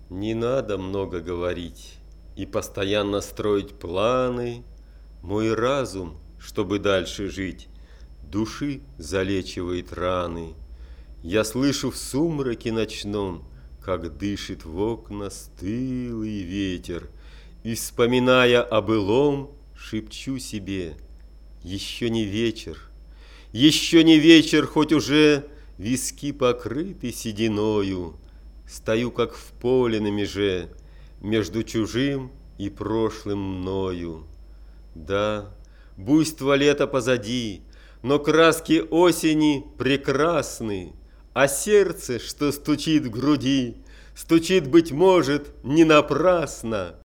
Не надо много говорить и постоянно строить планы. Мой разум, чтобы дальше жить, души залечивает раны. Я слышу в сумраке ночном, как дышит в окна стылый ветер, и, вспоминая о былом, шепчу себе: еще не вечер, еще не вечер, хоть уже виски покрыты сединою. Стою, как в поле на меже, между чужим и прошлым мною. Да, буйство лета позади, но краски осени прекрасны, а сердце, что стучит в груди, стучит, быть может, не напрасно.